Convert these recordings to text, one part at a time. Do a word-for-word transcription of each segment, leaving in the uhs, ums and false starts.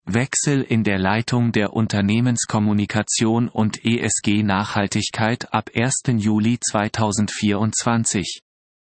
Wechsel in der Leitung der Unternehmenskommunikation und E S G-Nachhaltigkeit ab ersten Juli zweitausendvierundzwanzig.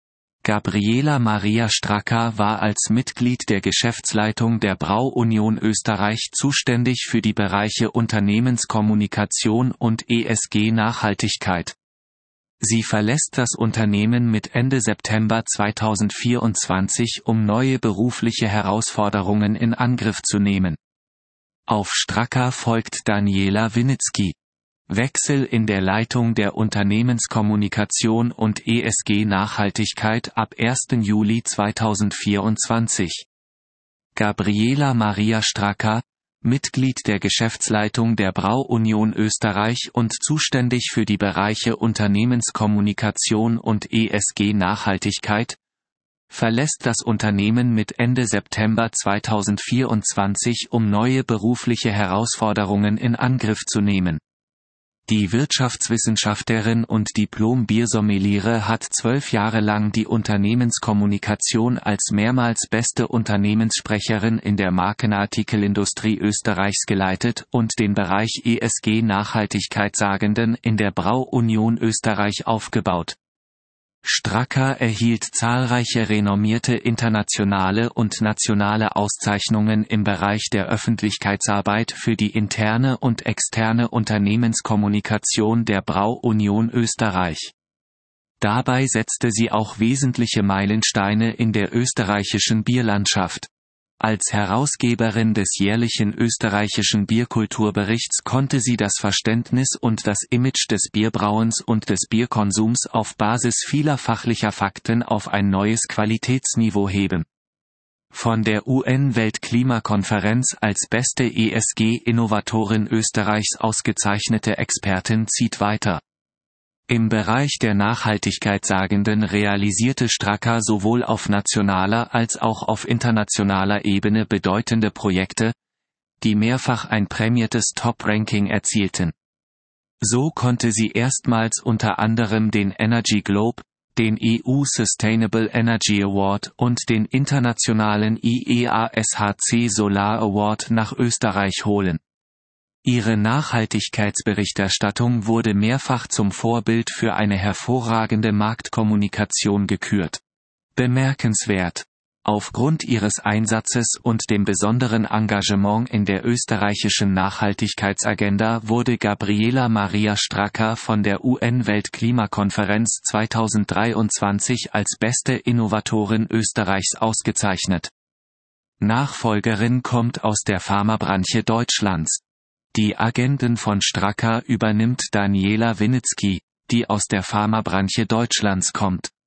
Gabriela Maria Stracker war als Mitglied der Geschäftsleitung der Brau-Union Österreich zuständig für die Bereiche Unternehmenskommunikation und E S G-Nachhaltigkeit. Sie verlässt das Unternehmen mit Ende September zweitausendvierundzwanzig, um neue berufliche Herausforderungen in Angriff zu nehmen. Auf Stracker folgt Daniela Winnitzki. Wechsel in der Leitung der Unternehmenskommunikation und E S G-Nachhaltigkeit ab ersten Juli zweitausendvierundzwanzig. Gabriela Maria Stracker, Mitglied der Geschäftsleitung der Brau-Union Österreich und zuständig für die Bereiche Unternehmenskommunikation und E S G-Nachhaltigkeit, verlässt das Unternehmen mit Ende September zweitausendvierundzwanzig, um neue berufliche Herausforderungen in Angriff zu nehmen. Die Wirtschaftswissenschaftlerin und Diplom-Biersommeliere hat zwölf Jahre lang die Unternehmenskommunikation als mehrmals beste Unternehmenssprecherin in der Markenartikelindustrie Österreichs geleitet und den Bereich E S G-Nachhaltigkeitssagenden in der Brau-Union Österreich aufgebaut. Stracker erhielt zahlreiche renommierte internationale und nationale Auszeichnungen im Bereich der Öffentlichkeitsarbeit für die interne und externe Unternehmenskommunikation der Brau-Union Österreich. Dabei setzte sie auch wesentliche Meilensteine in der österreichischen Bierlandschaft. Als Herausgeberin des jährlichen österreichischen Bierkulturberichts konnte sie das Verständnis und das Image des Bierbrauens und des Bierkonsums auf Basis vieler fachlicher Fakten auf ein neues Qualitätsniveau heben. Von der U N-Weltklimakonferenz als beste E S G-Innovatorin Österreichs ausgezeichnete Expertin zieht weiter. Im Bereich der Nachhaltigkeitssagenden realisierte Stracker sowohl auf nationaler als auch auf internationaler Ebene bedeutende Projekte, die mehrfach ein prämiertes Top-Ranking erzielten. So konnte sie erstmals unter anderem den Energy Globe, den E U Sustainable Energy Award und den internationalen I E A S H C Solar Award nach Österreich holen. Ihre Nachhaltigkeitsberichterstattung wurde mehrfach zum Vorbild für eine hervorragende Marktkommunikation gekürt. Bemerkenswert. Aufgrund ihres Einsatzes und dem besonderen Engagement in der österreichischen Nachhaltigkeitsagenda wurde Gabriela Maria Stracker von der U N-Weltklimakonferenz zweitausenddreiundzwanzig als beste Innovatorin Österreichs ausgezeichnet. Nachfolgerin kommt aus der Pharmabranche Deutschlands. Die Agenden von Stracker übernimmt Daniela Winnitzki, die aus der Pharmabranche Deutschlands kommt.